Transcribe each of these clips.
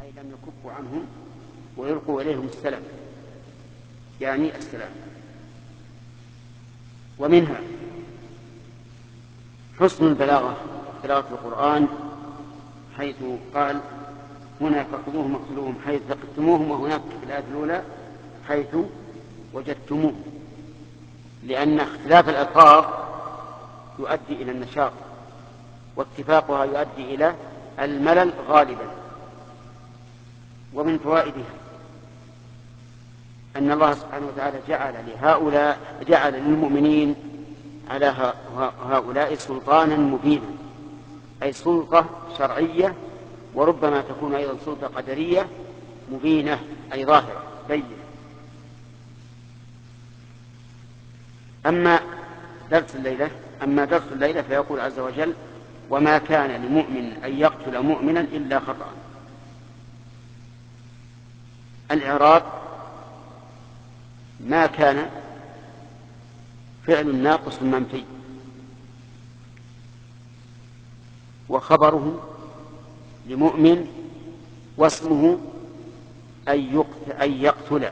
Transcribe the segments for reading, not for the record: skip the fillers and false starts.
أي لم يكفوا عنهم ويلقوا إليهم السلام، يعني السلام. ومنها حسن البلاغة، قراءة القرآن، حيث قال هنا فخذوهم واقتلوهم حيث ثقفتموهم، وهناك في الآية الأولى حيث وجدتموه، لأن اختلاف الألفاظ يؤدي إلى النشاط، واتفاقها يؤدي إلى الملل غالبا. ومن فوائدها أن الله سبحانه وتعالى جعل للمؤمنين على هؤلاء سلطانا مبينا، أي سلطة شرعية، وربما تكون أيضا سلطة قدرية مبينة، أي ظاهرة بينة. أما درس الليلة فيقول عز وجل: وما كان لمؤمن أن يقتل مؤمنا إلا خطأ. الإعراب: ما كان فعل ناقص منفي، وخبره لمؤمن، واسمه أن يقتل،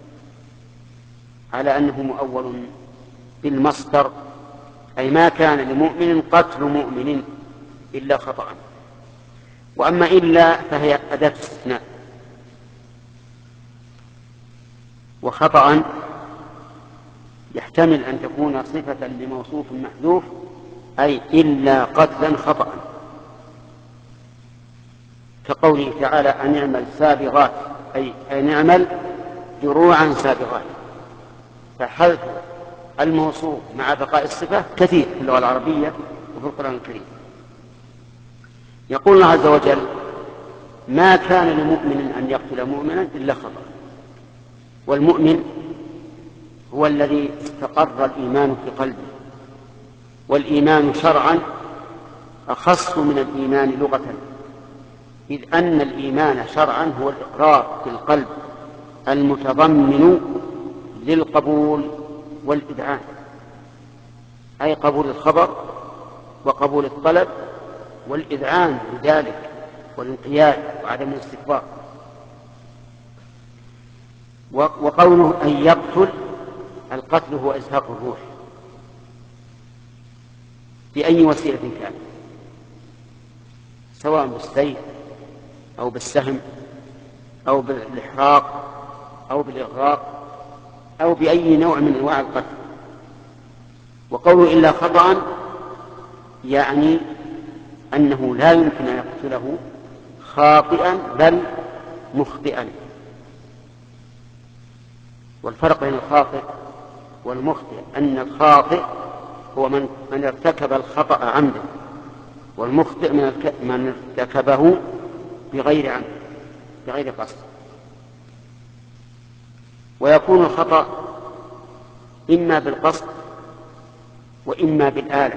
على أنه مؤول بالمصدر، أي ما كان لمؤمن قتل مؤمن إلا خطأ. وأما إلا فهي أداة استثناء، وخطأ يحتمل أن تكون صفة لموصوف محذوف، أي إلا قتلا خطأ، كقوله تعالى: أن نعمل سابغات، أي أن نعمل دروعا سابغات. فحذف الموصوف مع بقاء الصفة كثير في اللغة العربية وفي القرآن الكريم. يقول الله عز وجل: ما كان لمؤمن أن يقتل مؤمنا إلا خطأ. والمؤمن هو الذي استقر الإيمان في قلبه، والإيمان شرعا أخص من الإيمان لغة، إذ أن الإيمان شرعا هو الإقرار في القلب المتضمن للقبول والإذعان، أي قبول الخبر وقبول الطلب والإذعان لذلك والانقياد وعدم الاستكبار. وقوله أن يقتل، القتل هو إزهاق الروح بأي وسيلة كان، سواء بالسيف أو بالسهم أو بالإحراق أو بالإغراق أو بأي نوع من أنواع القتل. وقوله إلا خطأ يعني أنه لا يمكن أن يقتله خاطئا بل مخطئا. والفرق بين الخاطئ والمخطئ أن الخاطئ هو من ارتكب الخطأ عمدا، والمخطئ من ارتكبه بغير عمد، بغير قصد. ويكون الخطأ إما بالقصد وإما بالآلة.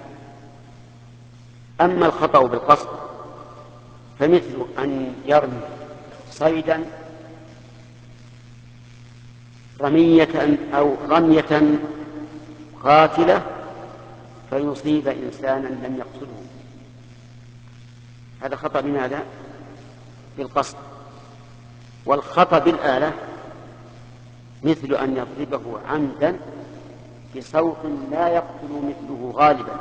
أما الخطأ بالقصد فمثل أن يرمي صيدا رمية أو رمية قاتلة فيصيب إنسانا لم يقصده، هذا خطأ بماذا؟ بالقصد. والخطأ بالآلة مثل أن يضربه عمدا بصوت لا يقتل مثله غالبا،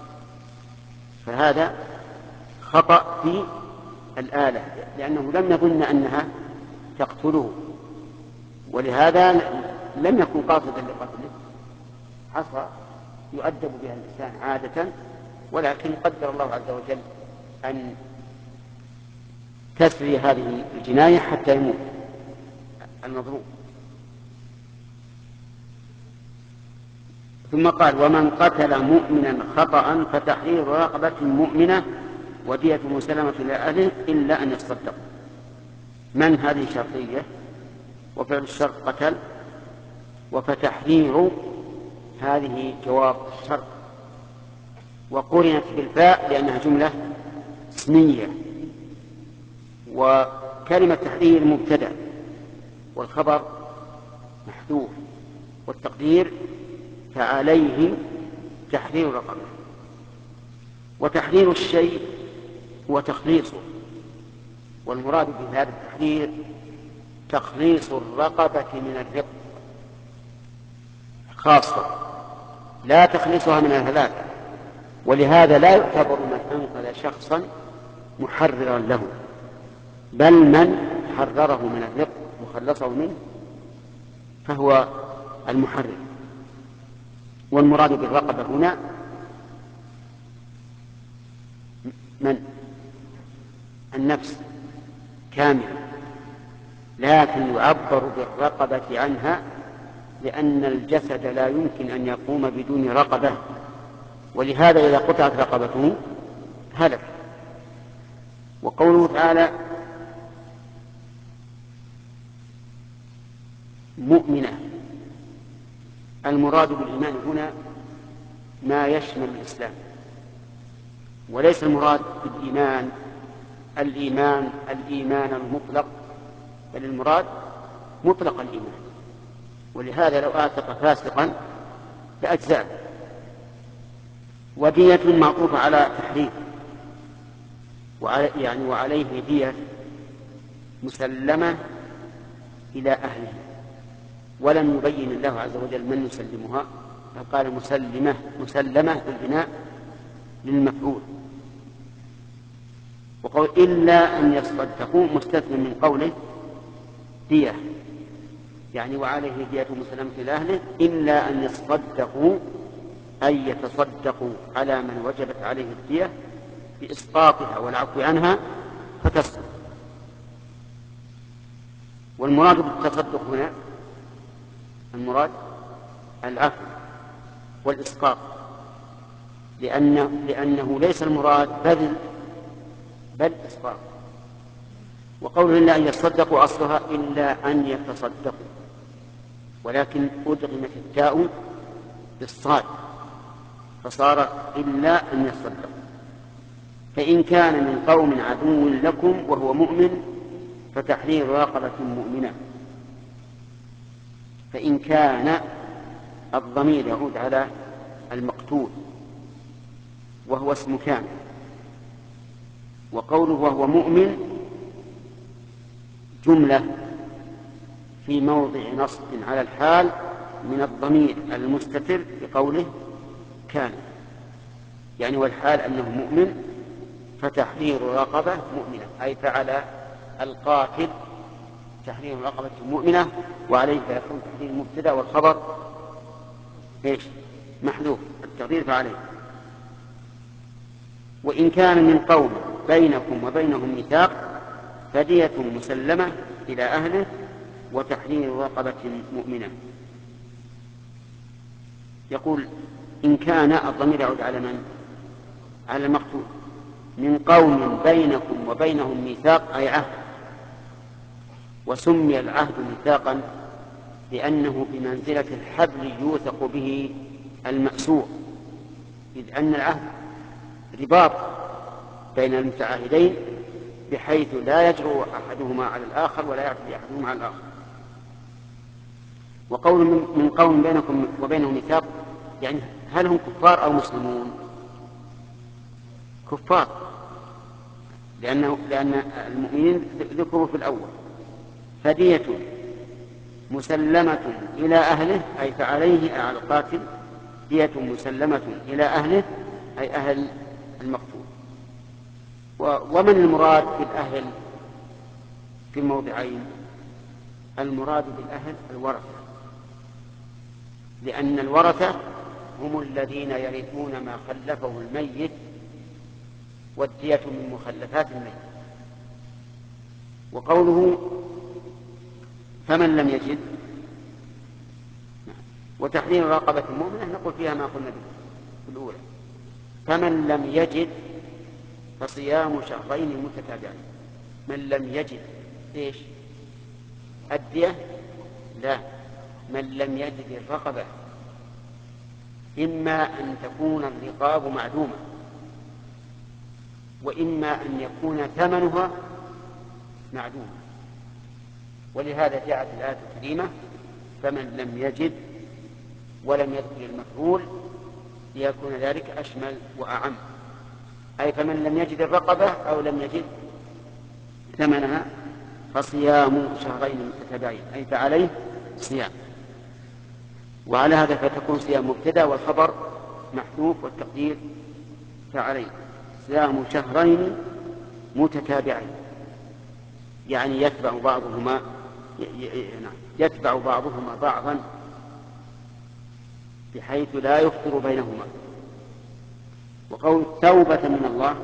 فهذا خطأ في الآلة، لأنه لم يظن أنها تقتله، ولهذا لم يكن قاصدا لقتله، عصى يؤدب بها الإنسان عادة، ولكن قدر الله عز وجل أن تسري هذه الجناية حتى يموت المظلوم. ثم قال: ومن قتل مؤمنا خطأ فتحرير رقبة مؤمنة ودية مسلمة إلى أهله إلا أن يصدقوا. من هذه شرطية، وفعل الشرط قتل، وفتحرير هذه جواب الشرط، وقرنت بالفاء لأنها جملة اسمية، وكلمة تحرير مبتدأ والخبر محذوف، والتقدير فعليه تحرير رقبه. وتحرير الشيء هو تخليصه والمراد بهذا التحرير تخليص الرقبة من الرق خاصة، لا تخليصها من الهلاك. ولهذا لا يعتبر من أنقذ شخصا محررا له، بل من حرره من الرق وخلصه منه فهو المحرر. والمراد بالرقبة هنا من النفس كاملة، لكن يعبر بالرقبة عنها لأن الجسد لا يمكن أن يقوم بدون رقبة، ولهذا إذا قطعت رقبته هلك. وقوله تعالى مؤمنة، المراد بالإيمان هنا ما يشمل الإسلام، وليس المراد بالإيمان الإيمان المطلق، بل المراد مطلق الإيمان. ولهذا لو آتق فاسقا فأجزاء. ودية معطوفة على تحريف، وعليه دية مسلمة إلى أهله، ولم يبين الله عز وجل من يسلمها، فقال مسلمة بالبناء للمفعول. وقول إلا أن يصدقوا مستثنى من قوله دية، يعني وعليه دية مسلمة إلى أهله إلا أن يصدقوا أي يتصدقوا على من وجبت عليه الدية بإسقاطها والعفو عنها فتصدق. والمراد بالتصدق هنا المراد العفو والإسقاط، لأنه ليس المراد بل إسقاط. وقوله إلا أن يصدقوا أصلها إلا أن يتصدقوا، ولكن أدغمت التاء بالصاد فصارت إلا أن يصدقوا. فإن كان من قوم عدو لكم وهو مؤمن فتحرير رقبة مؤمنة. فإن كان الضمير يعود على المقتول وهو اسم كان، وقوله وهو مؤمن جملة في موضع نصب على الحال من الضمير المستتر بقوله كان، يعني والحال أنه مؤمن فتحرير رقبة مؤمنة، أي فعل القاتل تحرير رقبة مؤمنة، وعليه فيكون تحرير المبتدأ والخبر محذوف التقدير فعليه. وإن كان من قوم بينكم وبينهم ميثاق فدية مسلمة إلى أهله وتحرير رقبة مؤمنة. يقول إن كان الضمير يعود على من؟ على المقتول. من قوم بينكم وبينهم ميثاق أي عهد، وسمي العهد ميثاقا لأنه بمنزلة الحبل يوثق به المأسور، إذ أن العهد رباط بين المتعاهدين بحيث لا يجرؤ أحدهما على الآخر ولا يعتدي أحدهما على الآخر. وقول من قوم بينكم وبينهم ميثاق يعني هل هم كفار أو مسلمون؟ كفار، لأن المؤمنين ذكروا في الأول. فدية مسلمة إلى أهله أي فعليه على القاتل دية مسلمة إلى أهله أي أهل المقتول. ومن المراد بالأهل في الموضعين؟ المراد بالأهل الورثة، لأن الورثة هم الذين يرثون ما خلفه الميت، والدية من مخلفات الميت. وقوله فمن لم يجد وتحرير رقبة مؤمنة نقول فيها ما قلنا في الأولى. فمن لم يجد فصيام شهرين متتابعين. من لم يجد ايش؟ الدية؟ لا، من لم يجد الرقبة، إما أن تكون الرقاب معدومة وإما أن يكون ثمنها معدوما. ولهذا جاءت الآية الكريمة فمن لم يجد ولم يذكر المفعول ليكون ذلك أشمل وأعم، أي فمن لم يجد الرقبة أو لم يجد ثمنها فصيام شهرين متتابعين، أي فعليه صيام. وعلى هذا فتكون صيام مبتدأ والخبر محذوف والتقدير فعليه صيام شهرين متتابعين، يعني يتبع بعضهما بعضا بحيث لا يفطر بينهما. وقول توبة من الله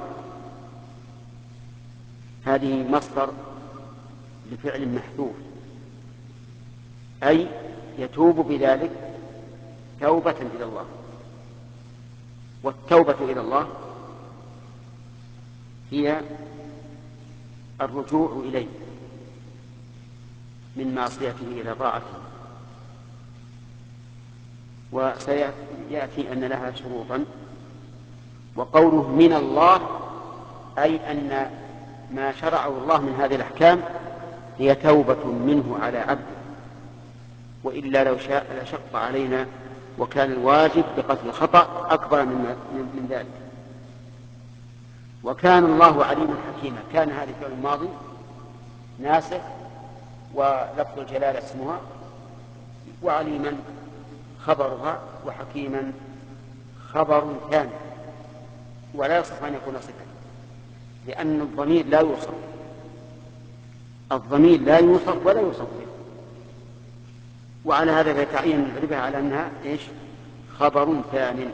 هذه مصدر لفعل محذوف، أي يتوب بذلك توبة إلى الله. والتوبة إلى الله هي الرجوع إليه من معصيته إلى طاعته. وسيأتي أن لها شروطا. وقوله من الله أي أن ما شرعه الله من هذه الأحكام هي توبة منه على عبده، وإلا لو شاء لشق علينا وكان الواجب بقتل الخطأ أكبر من ذلك. وكان الله عليما حكيما، كان هذا الفعل الماضي ناسخ ولفظ الجلالة اسمها، وعليما خبرها، وحكيما خبر ثاني، ولا يصح أن يكون صفة، لأن الضمير لا يوصف، الضمير لا يوصف ولا يوصف به. وعلى هذا يتعين العربة على أنها خبر ثان.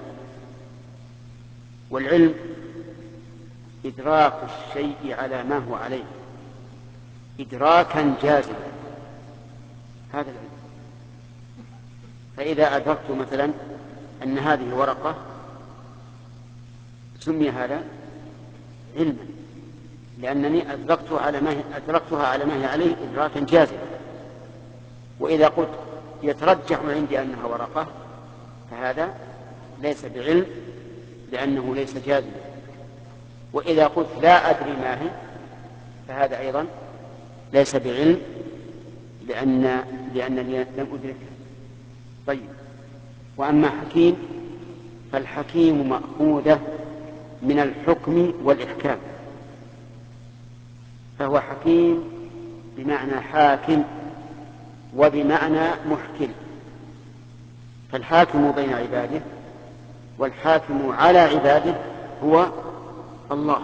والعلم إدراك الشيء على ما هو عليه إدراكا جازما، هذا العلم. فإذا أدركت مثلا أن هذه ورقة سمي هذا علما، لأنني أدركتها على ما هي عليه إدراكا جازما. وإذا قلت يترجح عندي أنها ورقة فهذا ليس بعلم، لأنه ليس جازما. وإذا قلت لا أدري ما هي فهذا أيضا ليس بعلم، لأنني لم أدركها. طيب، وأما حكيم فالحكيم مأخوذة من الحكم والإحكام، فهو حكيم بمعنى حاكم وبمعنى محكم. فالحاكم بين عباده والحاكم على عباده هو الله.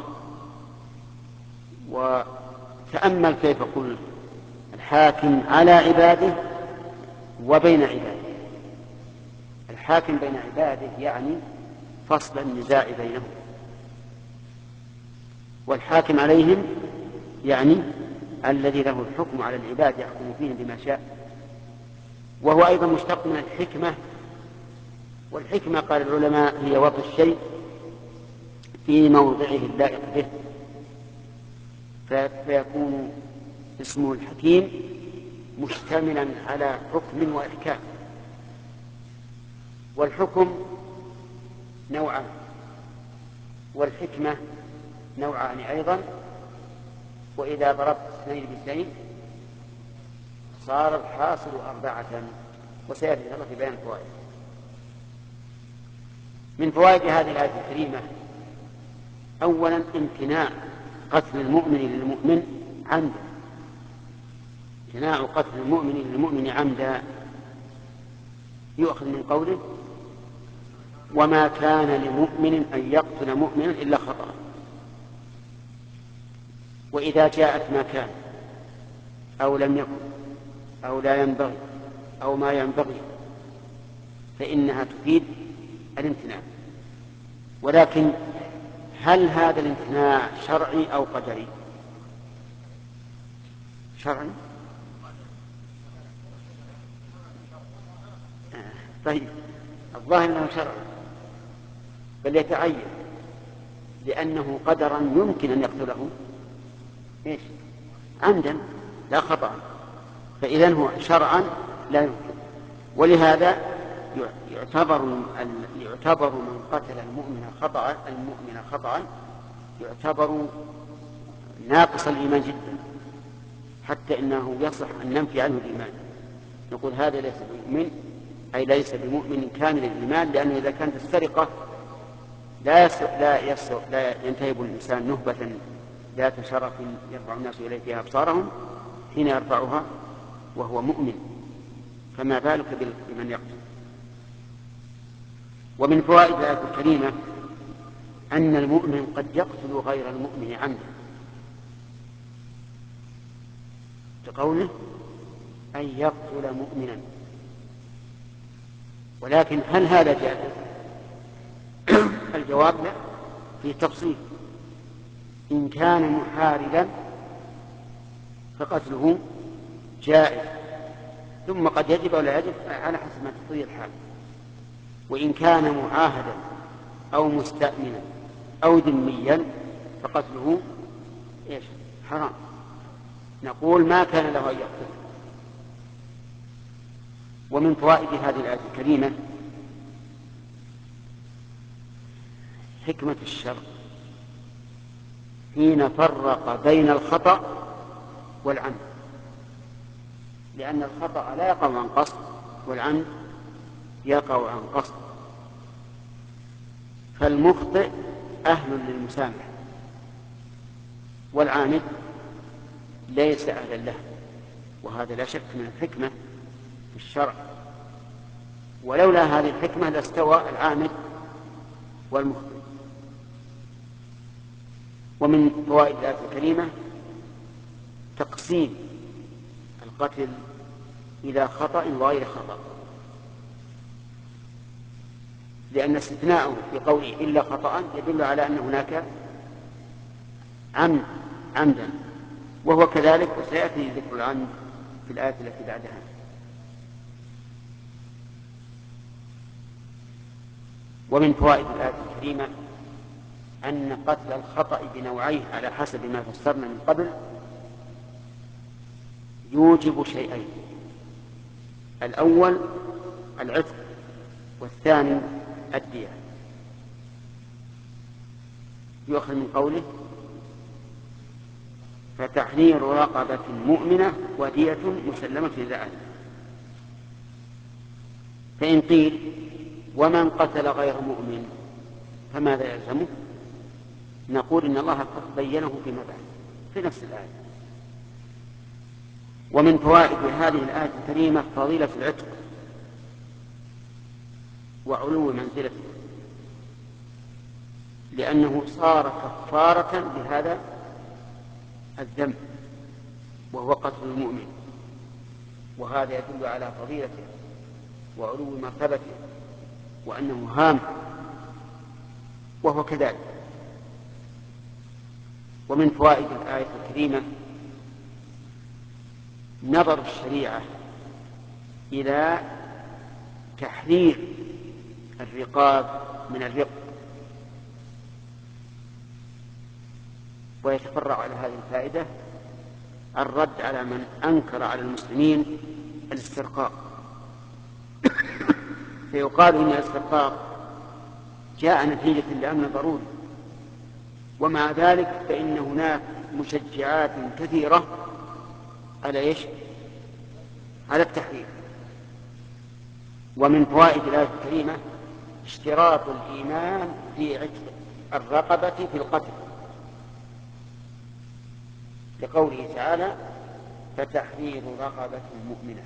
وتأمل كيف قل الحاكم على عباده وبين عباده. الحاكم بين عباده يعني فصل النزاع بينهم، والحاكم عليهم يعني الذي له الحكم على العباد يحكم فيهم بما شاء. وهو أيضا مشتق من الحكمة، والحكمة قال العلماء هي وضع الشيء في موضعه اللائق به، فيكون اسمه الحكيم مشتملا على حكم وإحكام. والحكم نوعان والحكمة نوعان أيضا. وإذا ضربت اثنين باثنين صار الحاصل 4. وسيأتي الله في بيان الفوائد. من فوائد هذه الآية الكريمة أولا امتناع قتل المؤمن للمؤمن عمدا، امتناع قتل المؤمن للمؤمن عمدا يؤخذ من قوله وما كان لمؤمن أن يقتل مؤمنا إلا خطأ. وإذا جاءت ما كان أو لم يكن أو لا ينبغي أو ما ينبغي فإنها تفيد الامتناع. ولكن هل هذا الامتناع شرعي أو قدري؟ شرعي. طيب، الظاهر أنه شرعي، بل يتعين، لأنه قدرا يمكن أن يقتله عمدا لا خطأ، فإذن هو شرعا لا يمكن. ولهذا يعتبر من قتل المؤمن خطأ يعتبر ناقص الإيمان جدا، حتى إنه يصح أن ننفي عنه الإيمان، نقول هذا ليس بمؤمن، أي ليس بمؤمن كامل الإيمان، لأنه إذا كانت السرقة لا ينتهب الإنسان نهبة ذات شرف يرفع الناس إليه فيها أبصارهم حين يرفعها وهو مؤمن، فما بالك بمن يقتل. ومن فوائد الآية الكريمة أن المؤمن قد يقتل غير المؤمن عمدا، كقوله أن يقتل مؤمنا. ولكن هل هذا جائز؟ الجواب لا، في تفصيل. إن كان محاربا فقتله جائز، ثم قد يجب أو لا يجب على حسب ما تقتضي الحال. وإن كان معاهدا أو مستأمنا أو ذميا فقتله حرام، نقول ما كان له أن يقتل. ومن فوائد هذه الآية الكريمة حكمة الشرع حين فرق بين الخطأ والعمد، لأن الخطأ لا يقع عن قصد والعمد يقع عن قصد، فالمخطئ أهل للمسامحة والعامد ليس أهلا له، وهذا لا شك من الحكمة في الشرع، ولولا هذه الحكمة لاستوى العامد والمخطئ. ومن فوائد الآية الكريمة تقسيم القتل إلى خطأ وغير خطأ، لأن استثناءه في قوله إلا خطأ يدل على أن هناك عمدا، وهو كذلك، وسيأتي ذكر العمد في الآية التي بعدها. ومن فوائد الآية الكريمة أن قتل الخطأ بنوعيه على حسب ما فسرنا من قبل يوجب شيئين: الأول العتق، والثاني الدية. يؤخذ من قوله فتحرير رقبة مؤمنة ودية مسلمة إلى أهله. فإن قيل ومن قتل غير مؤمن فماذا يلزمه؟ نقول إن الله قد بينه فيما بعد في نفس الآية. ومن فوائد هذه الآية الكريمة فضيلة العتق وعلو منزلته، لأنه صار كفارة لهذا الذنب وهو قتل المؤمن، وهذا يدل على فضيلته وعلو مرتبته وأنه هام، وهو كذلك. ومن فوائد الآية الكريمة نظر الشريعة إلى تحرير الرقاب من الرق، ويتفرع على هذه الفائدة الرد على من أنكر على المسلمين الاسترقاق. فيقال إن الاسترقاق جاء نتيجة لأمر ضروري، ومع ذلك فإن هناك مشجعات كثيرة على على التحرير. ومن فوائد الآية الكريمة اشتراط الإيمان في عتق الرقبة في القتل، لقوله تعالى فتحرير رقبة مؤمنة.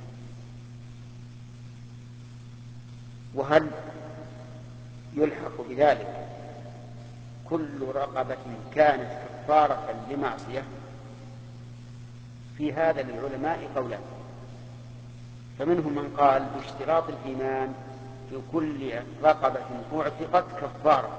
وهل يلحق بذلك كل رقبة كانت كفارة لمعصية؟ في هذا للعلماء قولان، فمنهم من قال باشتراط الإيمان في كل رقبة اعتقت كفارة،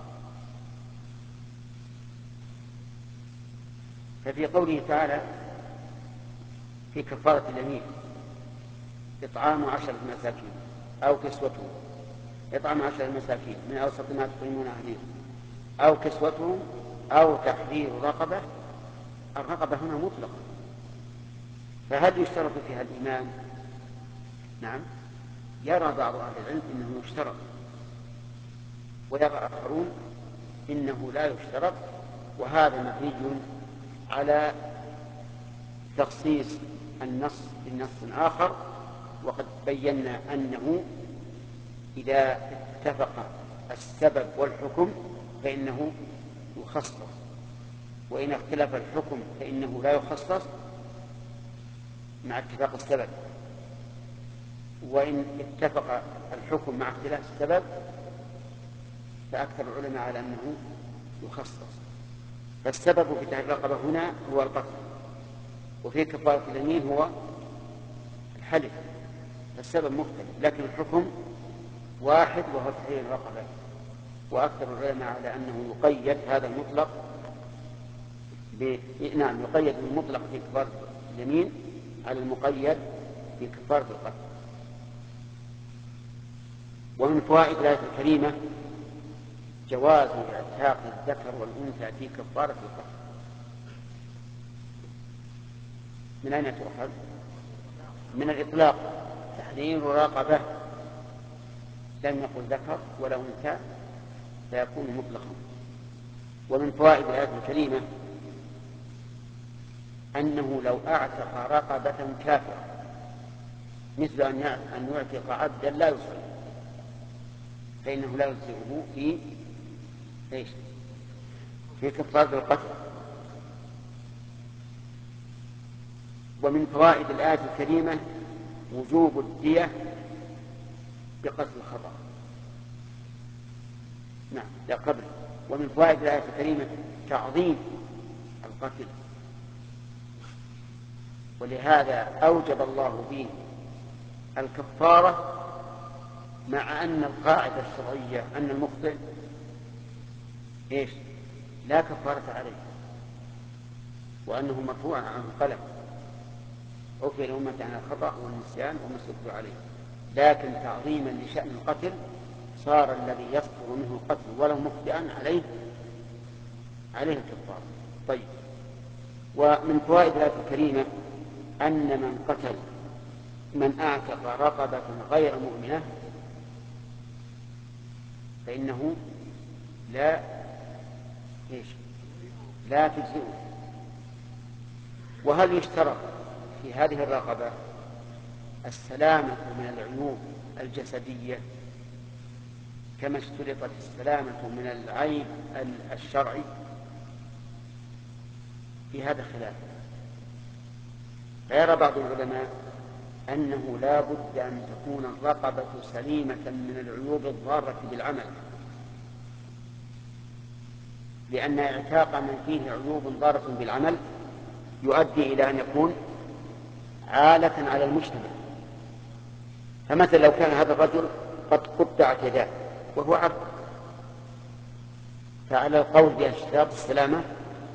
ففي قوله تعالى في كفارة اليمين إطعام 10 مساكين أو كسوتهم، إطعام 10 مساكين من أوسط ما تطعمون أهليكم أو كسوتهم أو تحرير رقبة، الرقبة هنا مطلقة، فهل يشترط فيها الإيمان؟ نعم، يرى بعض أهل العلم إنه يشترط، ويرى آخرون إنه لا يشترط، وهذا مبني على تخصيص النص بالنص آخر، وقد بينا أنه إذا اتفق السبب والحكم فإنه يخصص، وإن اختلف الحكم فإنه لا يخصص مع اتفاق السبب، وإن اتفق الحكم مع اختلاف السبب فأكثر العلماء على أنه يخصص. فالسبب في تحرير الرقبة هنا هو القتل، وفي كفارة اليمين هو الحلف، فالسبب مختلف لكن الحكم واحد وهو تحرير الرقبة. وأكثر العلماء على أنه يقيد هذا المطلق يقيد المطلق في كفارة اليمين على المقيد في كفارة القتل. ومن فوائد الآية الكريمة جواز اعتاق الذكر والأنثى في كفارة القتل. من أين تؤخذ؟ من الإطلاق، تحرير رقبة، لم يقل ذكر ولا أنثى فيكون مطلقا. ومن فوائد الآية الكريمة أنه لو أعتق رقبة كافرة مثل أن يعتق عبدا لا يصلي فإنه لا يجزئه في كفارة القتل. ومن فوائد الآية الكريمة وجوب الدية بقتل الخطأ. نعم لا قبل. ومن فوائد الآية الكريمة تعظيم القتل، ولهذا أوجب الله به الكفارة، مع أن القاعدة الشرعية أن المخطئ لا كفارة عليه، وأنه مرفوع عنه القلم عفي الأمة عن الخطأ والنسيان وما استكرهوا عليه. لكن تعظيما لشأن القتل صار الذي يصدر منه القتل ولو مخطئا عليه الكفارة. طيب. ومن فوائد الآية الكريمة أن من أعتق رقبة غير مؤمنة فإنه لا تجزئه. وهل يشترط في هذه الرقبة السلامة من العيوب الجسدية كما اشترطت السلامة من العيب الشرعي؟ في هذا خلاف. فيرى بعض العلماء أنه لا بد أن تكون الرقبة سليمة من العيوب الضارة بالعمل، لأن اعتاق من فيه عيوب ضارة بالعمل يؤدي إلى أن يكون عالة على المجتمع. فمثلا لو كان هذا الرجل قد قطعت يداه وهو عبد، فعلى القول باشتراط السلامة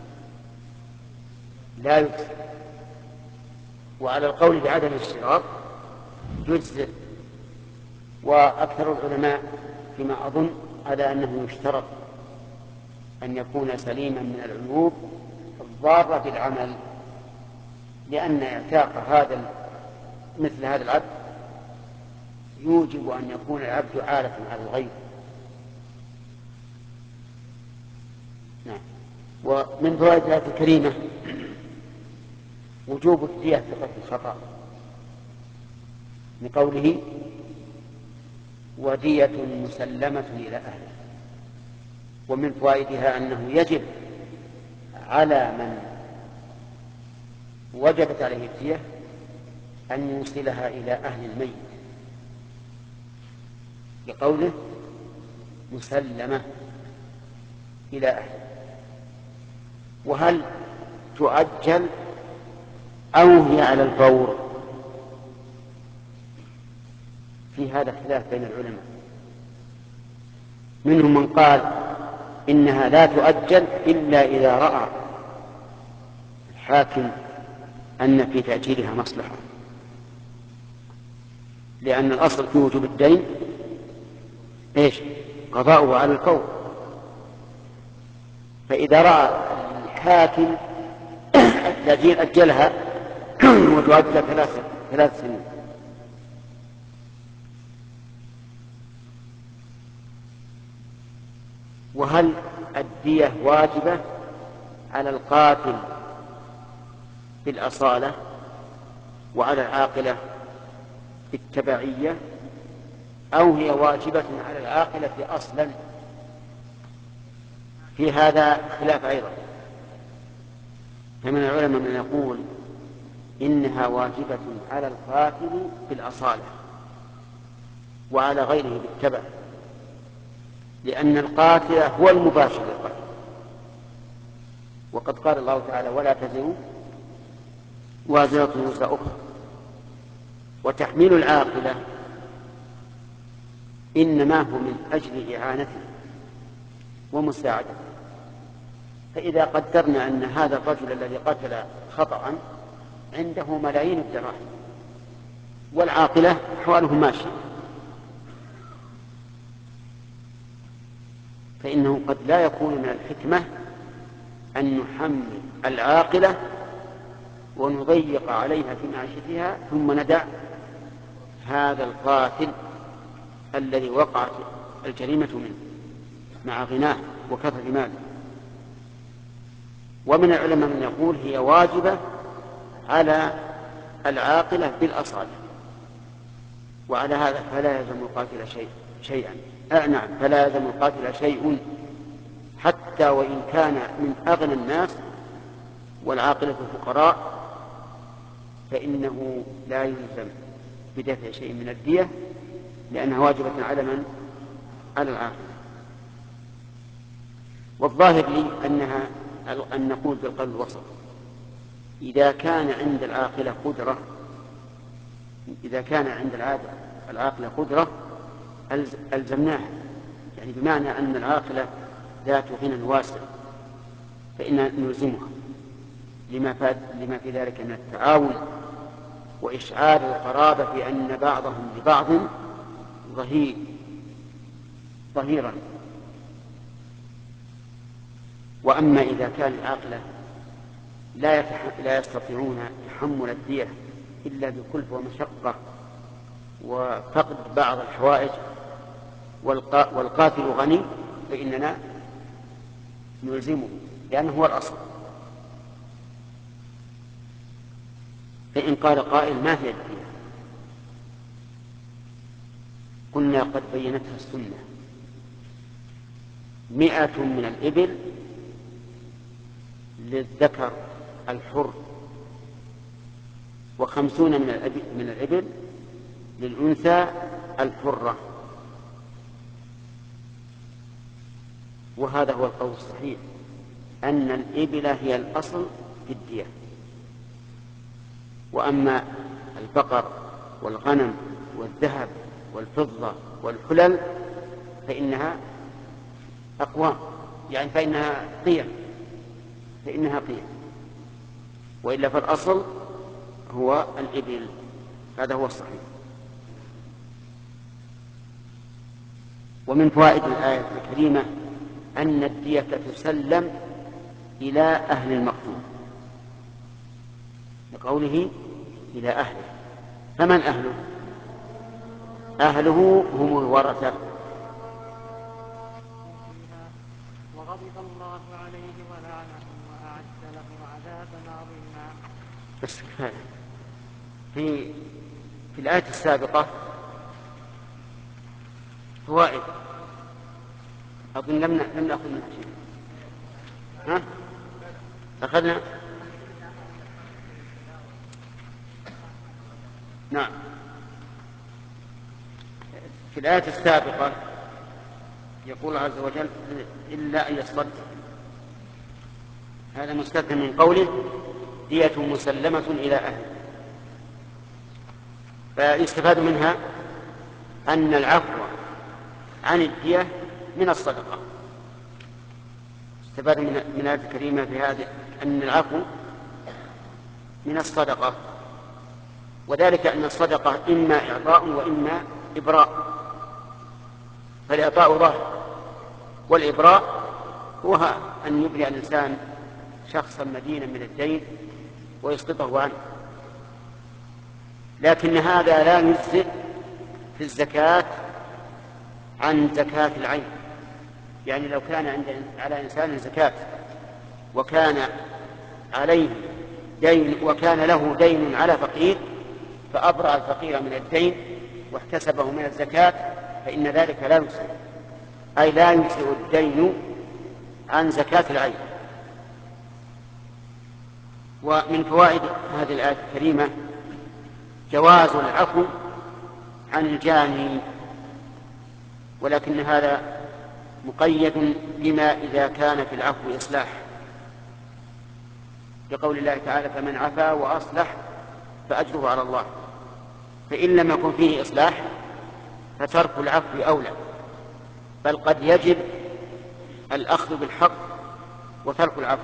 لا يجزئ، وعلى القول بعدم الاشتراط يجزئ. وأكثر العلماء فيما أظن على أنه يشترط أن يكون سليما من العيوب الضارة بالعمل، لأن اعتاق مثل هذا العبد يوجب أن يكون العبد عالة على الغير. نعم. ومن فوائد الآية الكريمة وجوب الدية في قتل الخطأ لقوله ودية مسلمة إلى أهله. ومن فوائدها أنه يجب على من وجبت عليه الدية أن يوصلها إلى أهل الميت لقوله مسلمة إلى أهله. وهل تؤجل أو هي على الفور؟ في هذا خلاف بين العلماء، منهم من قال إنها لا تؤجل إلا إذا رأى الحاكم أن في تأجيلها مصلحة، لأن الأصل في وجوب الدين قضاؤه على الفور. فإذا رأى الحاكم التأجيل أجلها وتؤجل 3 سنين. وهل الدية واجبة على القاتل في الأصالة وعلى العاقلة في التبعية، أو هي واجبة على العاقلة أصلا؟ في هذا خلاف أيضا. فمن العلماء من يقول إنها واجبة على القاتل بالأصالة وعلى غيره بالتبع، لأن القاتل هو المباشر للقتل، وقد قال الله تعالى ولا تزر وازرة وزر أخرى. وتحميل العاقلة إنما هو من أجل إعانته ومساعدته. فإذا قدرنا أن هذا الرجل الذي قتل خطأ عنده ملايين الدراهم والعاقلة أحواله ماشية، فإنه قد لا يكون من الحكمة أن نحمل العاقلة ونضيق عليها في معيشتها ثم ندع هذا القاتل الذي وقعت الجريمة منه مع غناه وكثرة ماله. ومن العلماء من يقول هي واجبة على العاقلة بالأصالة، وعلى هذا فلا يلزم القاتل شيئا. نعم، فلا يلزم القاتل شيء حتى وإن كان من أغنى الناس والعاقلة فقراء، فإنه لا يلزم بدفع شيء من الدية لأنها واجبة على من؟ على العاقلة. والظاهر لي أن نقول بالقول الوسط: إذا كان عند العاقلة قدرة ألزمناها، يعني بمعنى أن العاقلة ذات غنى واسع فإننا نلزمها لما في ذلك من التعاون وإشعار القرابة بأن بعضهم لبعض ظهيرا. وأما إذا كان العاقلة لا يستطيعون تحمل الدية إلا بكلفة ومشقة وفقد بعض الحوائج والقاتل غني، فإننا نلزمه لأنه هو الأصل. فإن قال قائل: ما هي الدية؟ قلنا: قد بينتها السنة: 100 من الإبل للذكر الحر، 50 من الإبل للأنثى الحرة. وهذا هو القول الصحيح، أن الإبل هي الأصل في الدية، وأما البقر والغنم والذهب والفضة والحلل فإنها أقوام، يعني فإنها قيم، وإلا فالأصل هو الإبل. هذا هو الصحيح. ومن فوائد الآية الكريمة أن الدية تسلم إلى أهل المقتول، لقوله إلى أهله. فمن أهله؟ أهله هم الورثة. وغضب الله عليه ولعنه وأعد له عذابا عظيما. بس كفاية. في الآية السابقة فوائد أظن لم نأخذ منها شيء. ها؟ أخذنا؟ نعم. في الآية السابقة يقول عز وجل: إلا أن يصدق. هذا مستثنى من قوله: دية مسلمة إلى أهله. فيستفاد منها أن العفو عن الدية من الصدقة. استفاد من الآية الكريمة في هذا أن العفو من الصدقة، وذلك أن الصدقة إما إعطاء وإما إبراء. فالإعطاء ظاهر، والإبراء هو أن يبرئ الإنسان شخصا مدينا من الدين ويسقطه عنه. لكن هذا لا يجزئ في الزكاة عن زكاة العين. يعني لو كان على إنسان زكاة وكان عليه دين وكان له دين على فقير فأبرأ الفقير من الدين واحتسبه من الزكاة فإن ذلك لا يجزئ، أي لا يجزئ الدين عن زكاة العين. ومن فوائد هذه الآية الكريمة جواز العفو عن الجاني، ولكن هذا مقيد بما إذا كان في العفو إصلاح، لقول الله تعالى: فمن عفا وأصلح فأجره على الله. فإن لم يكن فيه إصلاح فترك العفو أولى، بل قد يجب الأخذ بالحق وترك العفو،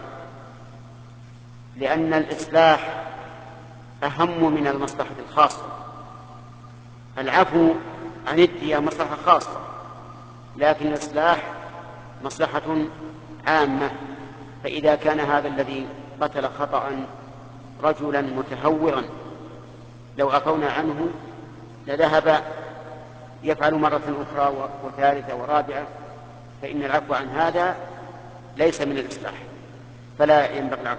لأن الإصلاح أهم من المصلحة الخاصة. العفو عن الدية مصلحة خاصة، لكن الإصلاح مصلحة عامة. فإذا كان هذا الذي قتل خطأ رجلا متهورا لو عفونا عنه لذهب يفعل مرة أخرى وثالثة ورابعة، فإن العفو عن هذا ليس من الإصلاح، فلا ينبغي العفو.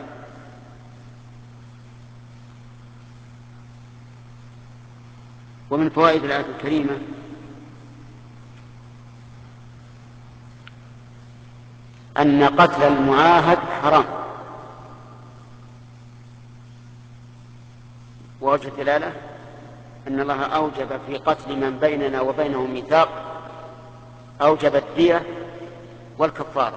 ومن فوائد الآية الكريمة أن قتل المعاهد حرام. ووجه الدلالة أن الله أوجب في قتل من بيننا وبينه ميثاق، أوجب الدية والكفارة.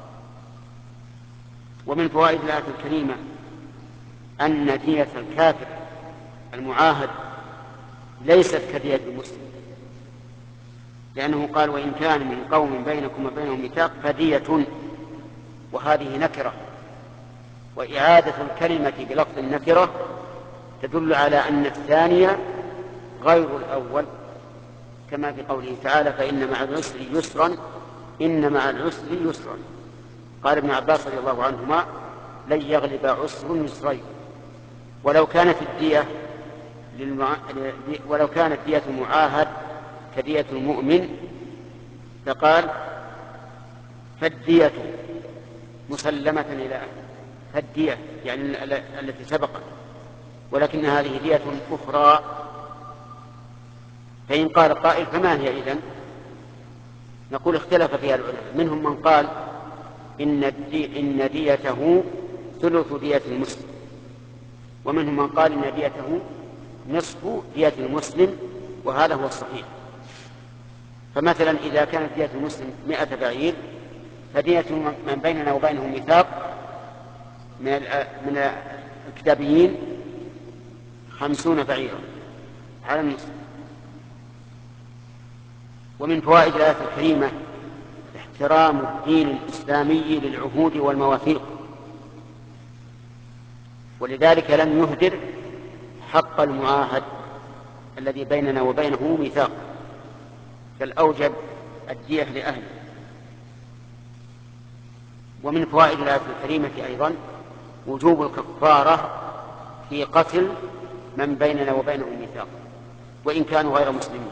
ومن فوائد الآية الكريمة أن دية الكافر المعاهد ليست كدية المسلم، لأنه قال: وإن كان من قوم بينكم وبينهم ميثاق فدية، وهذه نكرة، وإعادة الكلمة بلفظ النكرة تدل على أن الثانية غير الأول، كما في قوله تعالى: فإن مع العسر يسرا إن مع العسر يسرا. قال ابن عباس رضي الله عنهما: لن يغلب عسر يسرين. ولو كانت دية المعاهد كدية المؤمن فقال: فالدية مسلمة إلى أهله، فالدية يعني التي سبقت، ولكن هذه دية أخرى. فإن قال قائل: فما هي إذن؟ نقول: اختلف فيها العلماء، منهم من قال إن ديته ثلث دية المسلم، ومنهم من قال إن ديته نصف دية المسلم، وهذا هو الصحيح. فمثلا إذا كانت دية المسلم 100 بعير فدية من بيننا وبينه ميثاق من الكتابيين 50 بعيرا على النصف. ومن فوائد الآية الكريمة احترام الدين الإسلامي للعهود والمواثيق، ولذلك لم يهدر حق المعاهد الذي بيننا وبينه ميثاق، بل أوجب الدية لأهله. ومن فوائد الآية الكريمة أيضا وجوب الكفارة في قتل من بيننا وبينه ميثاق وإن كانوا غير مسلمين،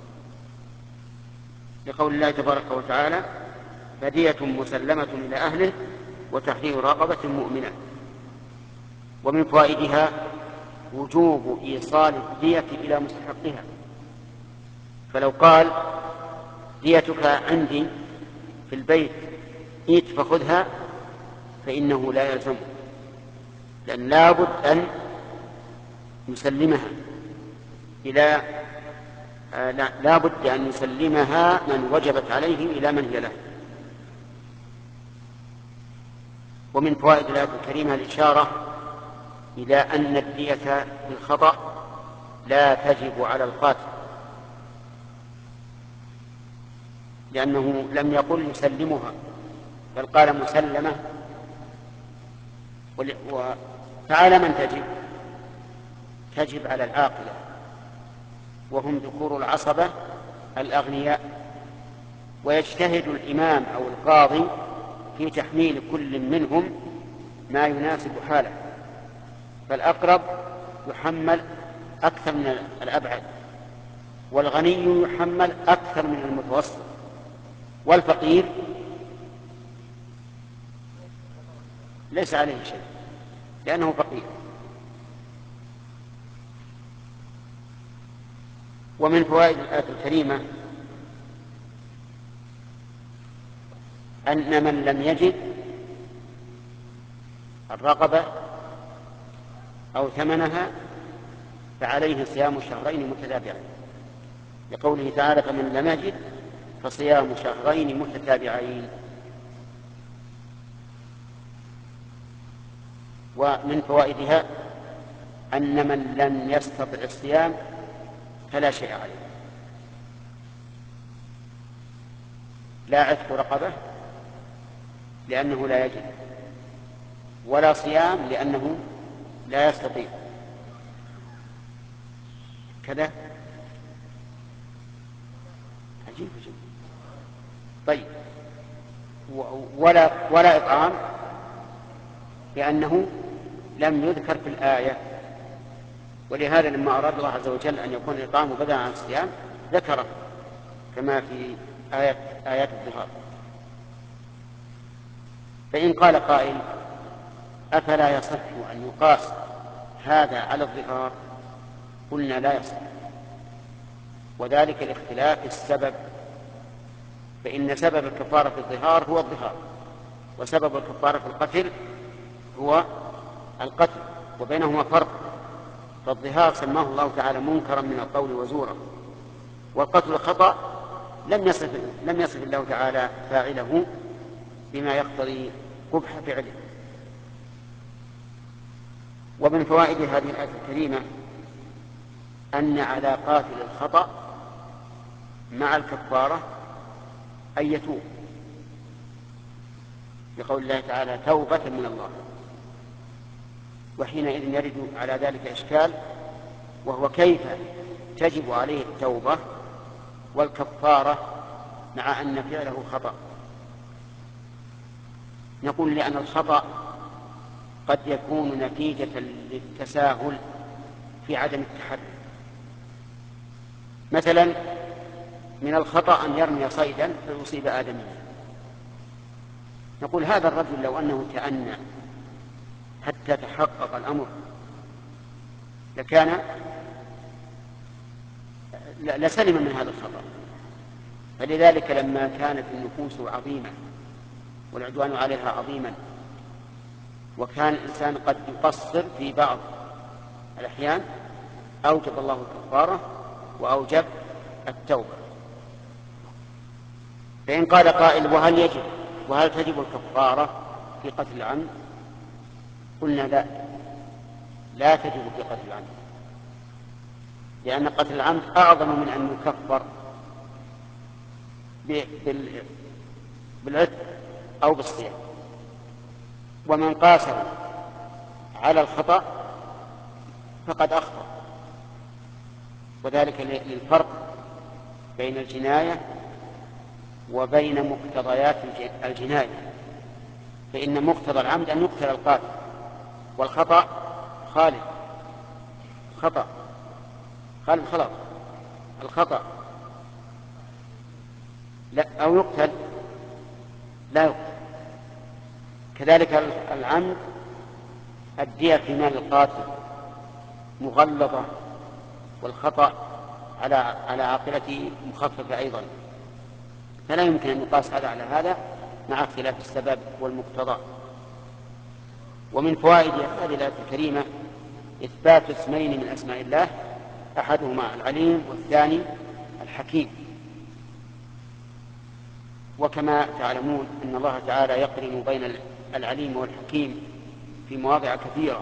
لقول الله تبارك وتعالى: فدية مسلمة إلى أهله وتحرير رقبة مؤمنة. ومن فوائدها وجوب إيصال الدية إلى مستحقها، فلو قال: ديتك عندي في البيت إيت فخذها، فإنه لا يلزم، لأن لابد أن يسلمها لابد أن يسلمها من وجبت عليه إلى من هي له. ومن فوائد الآية الكريمة الإشارة إلى أن الدية بالخطأ لا تجب على القاتل، لأنه لم يقل يسلمها بل قال مسلمة. فعلى من تجب على العاقلة، وهم ذكور العصبة الأغنياء، ويجتهد الإمام أو القاضي في تحميل كل منهم ما يناسب حاله، فالأقرب يحمل أكثر من الأبعد، والغني يحمل أكثر من المتوسط، والفقير ليس عليه شيء لأنه فقير. ومن فوائد الآية الكريمة أن من لم يجد الرقبة أو ثمنها فعليه صيام شهرين متتابعين، لقوله تعالى: فمن لم يجد فصيام شهرين متتابعين. ومن فوائدها أن من لم يستطع الصيام فلا شيء عليه، لا عتق رقبة لأنه لا يجد، ولا صيام لأنه لا يستطيع كذا. عجيب جدا. طيب، ولا إطعام لأنه لم يذكر في الآية، ولهذا لما أراد الله عز وجل أن يكون الإطعام بدلا عن الصيام ذكره كما في آيات الظهار. فإن قال قائل: أفلا يصح أن يقاس هذا على الظهار؟ قلنا: لا يصح، وذلك لاختلاف السبب، فإن سبب الكفارة في الظهار هو الظهار، وسبب الكفارة في القتل هو القتل، وبينهما فرق. فالظهار سماه الله تعالى منكرا من القول وزورا، والقتل خطأ لم يصف الله تعالى فاعله بما يقتضي قبح فعله. ومن فوائد هذه الآية الكريمة أن على قاتل الخطأ مع الكفارة أن يتوب، لقول الله تعالى: توبة من الله. وحينئذ يرد على ذلك إشكال، وهو كيف تجب عليه التوبة والكفارة مع أن فعله خطأ؟ نقول: لأن الخطأ قد يكون نتيجة للتساهل في عدم التحري. مثلا من الخطأ أن يرمي صيدا فيصيب آدميا، نقول: هذا الرجل لو أنه تأنى حتى تحقق الأمر لسلم من هذا الخطأ. فلذلك لما كانت النفوس عظيمة والعدوان عليها عظيما، وكان الإنسان قد يقصر في بعض الأحيان، أوجب الله الكفارة وأوجب التوبة. فإن قال قائل: وهل تجب الكفارة في قتل العمد؟ قلنا: لا تجب في قتل العمد، لأن قتل العمد أعظم من أن يكفر بالعتق أو بالصيام. ومن قاسه على الخطأ فقد أخطأ، وذلك للفرق بين الجناية وبين مقتضيات الجناية. فإن مقتضى العمد أن يقتل القاتل، والخطأ خالد خطأ الخطأ لا، أو يقتل لا يقتل. كذلك العمد الدية في مال القاتل مغلظة، والخطأ على عاقلته مخففة أيضا، فلا يمكن أن يقاس هذا على هذا مع اختلاف السبب والمقتضى. ومن فوائد هذه الآية الكريمة إثبات اسمين من أسماء الله، أحدهما العليم والثاني الحكيم. وكما تعلمون أن الله تعالى يقرن بين العليم والحكيم في مواضع كثيرة،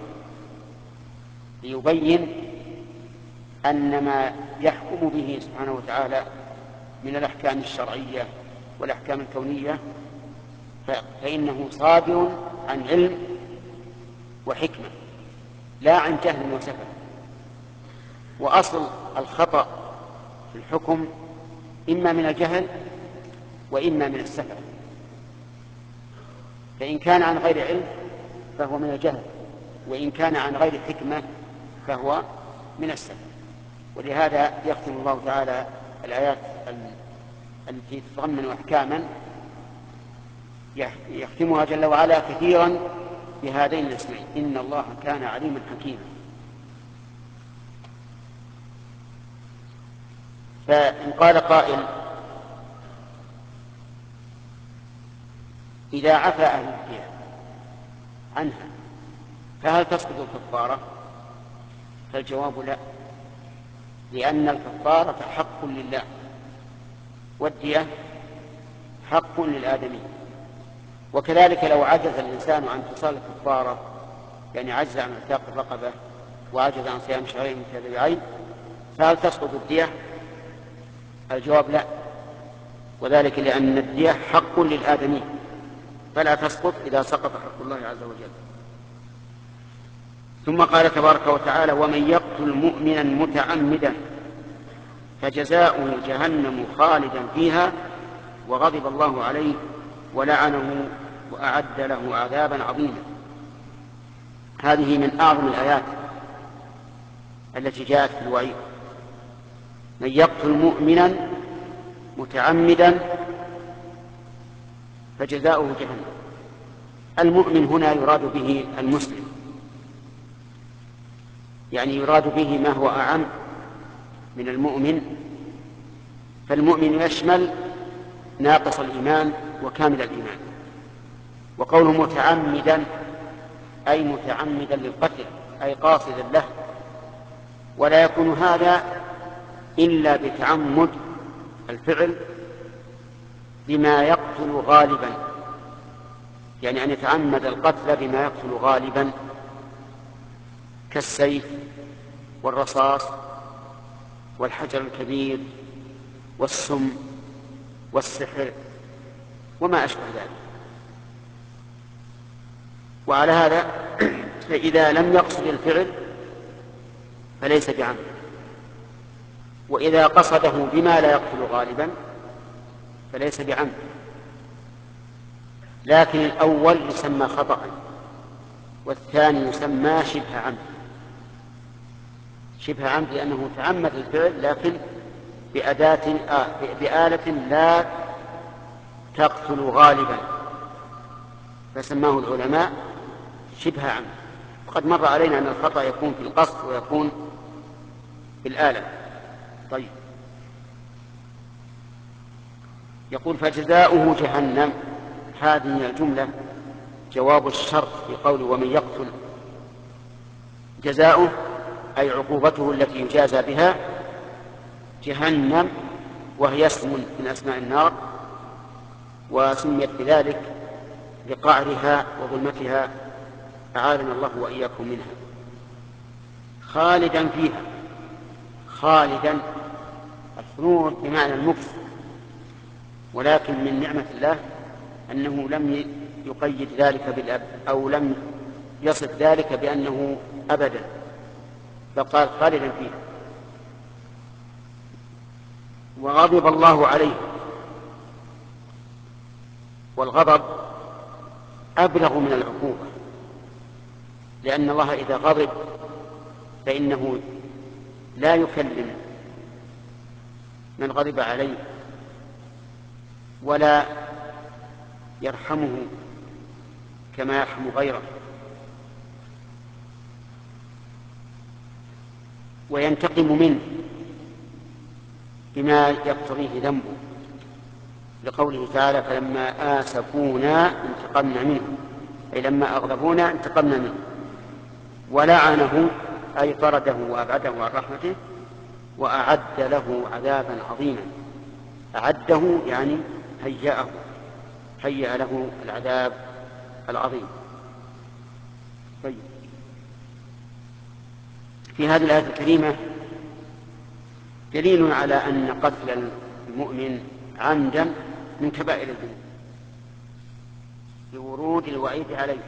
ليبين أن ما يحكم به سبحانه وتعالى من الأحكام الشرعية والأحكام الكونية فإنه صادر عن علم وحكمة، لا عن جهل وسفه. وأصل الخطأ في الحكم إما من الجهل وإما من السفه، فإن كان عن غير علم فهو من الجهل، وإن كان عن غير حكمة فهو من السفه. ولهذا يختم الله تعالى الآيات التي تتضمن أحكاما يختمها جل وعلا كثيرا بهذين الاسمين: إن الله كان عليما حكيما. فإن قال قائل: إذا عفى أهل الدية عنها فهل تسقط الكفارة؟ فالجواب لا، لأن الكفارة حق لله والدية حق للآدمي. وكذلك لو عجز الإنسان عن إيصال الكفارة، يعني عجز عن اعتاق الرقبة وعجز عن صيام شهرين متتابعين، فهل تسقط الدية؟ الجواب لا، وذلك لأن الدية حق للآدمي فلا تسقط إذا سقط حق الله عز وجل. ثم قال تبارك وتعالى: ومن يقتل مؤمنا متعمدا فجزاؤه جهنم خالدا فيها وغضب الله عليه ولعنه وأعد له عذابا عظيما. هذه من أعظم الآيات التي جاءت في الوعيد. من يقتل مؤمنا متعمدا فجزاؤه جهنم. المؤمن هنا يراد به المسلم، يعني يراد به ما هو أعم من المؤمن، فالمؤمن يشمل ناقص الإيمان وكامل الإيمان. وقوله متعمدا أي متعمدا للقتل، أي قاصدا له، ولا يكون هذا إلا بتعمد الفعل بما يقتل غالبا، يعني أن يتعمد القتل بما يقتل غالبا كالسيف والرصاص والحجر الكبير والسم والسحر وما أشبه ذلك. وعلى هذا فإذا لم يقصد الفعل فليس بعمد، وإذا قصده بما لا يقتل غالبا فليس بعمد. لكن الأول يسمى خطأ والثاني يسمى شبه عمد. شبه عمد لأنه تعمد الفعل لكن بآلة لا تقتل غالبا، فسماه العلماء شبه عمد. وقد مر علينا أن الخطأ يكون في القصد ويكون في الآلة. طيب، يقول فجزاؤه جهنم. هذه الجملة جواب الشرط في قوله ومن يقتل. جزاؤه أي عقوبته التي يجازى بها جهنم، وهي اسم من أسماء النار، وسميت بذلك لقعرها وظلمتها، أعاذنا الله وإياكم منها. خالدا فيها. خالدا الخلود بمعنى المكث، ولكن من نعمة الله أنه لم يقيد ذلك بالأب، أو لم يصف ذلك بأنه أبدا، فقال خالدا فيها. وغضب الله عليه. والغضب أبلغ من العقوبة، لأن الله إذا غضب فإنه لا يكلم من غضب عليه ولا يرحمه كما يرحم غيره، وينتقم منه بما يقتضيه ذنبه، لقوله تعالى فلما آسفونا انتقمنا منه، أي لما أغضبونا انتقمنا منه. ولعنه أي طرده وأبعده عن رحمته، وأعد له عذابا عظيما. أعده يعني هيأ له العذاب العظيم. طيب، في هذه الآية الكريمة دليل على أن قتل المؤمن عمدا من كبائر الذنوب لورود الوعيد عليه،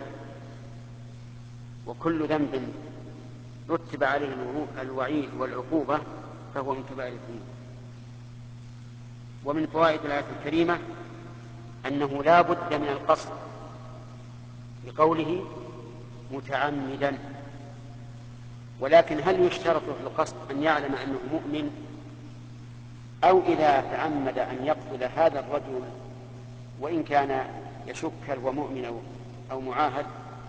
وكل ذنب رتب عليه الوعيد والعقوبة فهو من كبائر الذنوب. ومن فوائد الآية الكريمة أنه لا بد من القصد بقوله متعمدا، ولكن هل يشترط في القصد أن يعلم أنه مؤمن، أو إذا تعمد أن يقتل هذا الرجل وإن كان يشك هل هو مؤمن أو معاهد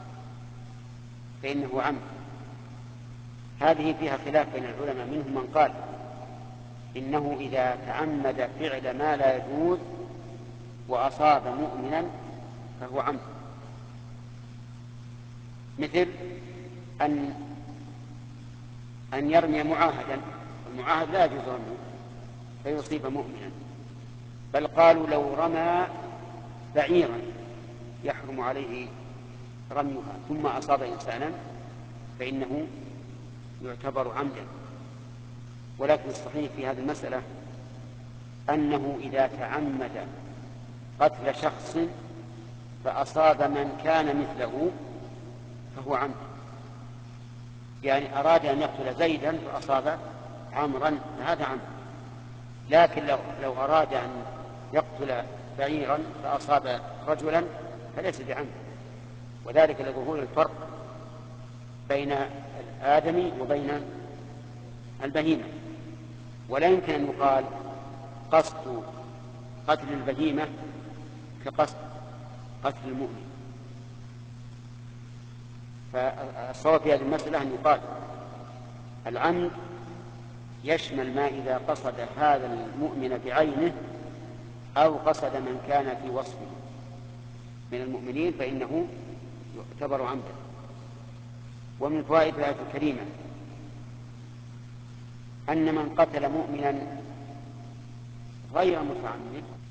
فإنه عمد؟ هذه فيها خلاف بين العلماء، منهم من قال إنه إذا تعمد فعل ما لا يجوز وأصاب مؤمنا فهو عمد، مثل أن أن يرمي معاهدا، المعاهد لا يجوز رميه فيصيب مؤمنا، بل قالوا لو رمى بعيرا يحرم عليه رميها ثم أصاب إنسانا فإنه يعتبر عمدا. ولكن الصحيح في هذه المسألة أنه إذا تعمد قتل شخص فأصاب من كان مثله فهو عمد، يعني أراد أن يقتل زيدا فأصاب عمرا فهذا عمد. لكن لو أراد أن يقتل بعيرا فأصاب رجلا فليس بعمد، وذلك لظهور الفرق بين الآدمي وبين البهيمة. ولا يمكن أن يقال قصد قتل البهيمة كقصد قتل المؤمن. فالصواب في هذه المسألة أن يقال العمد يشمل ما إذا قصد هذا المؤمن بعينه أو قصد من كان في وصفه من المؤمنين فإنه يعتبر عمدا. ومن فوائد الآية الكريمة أن من قتل مؤمنا غير متعمد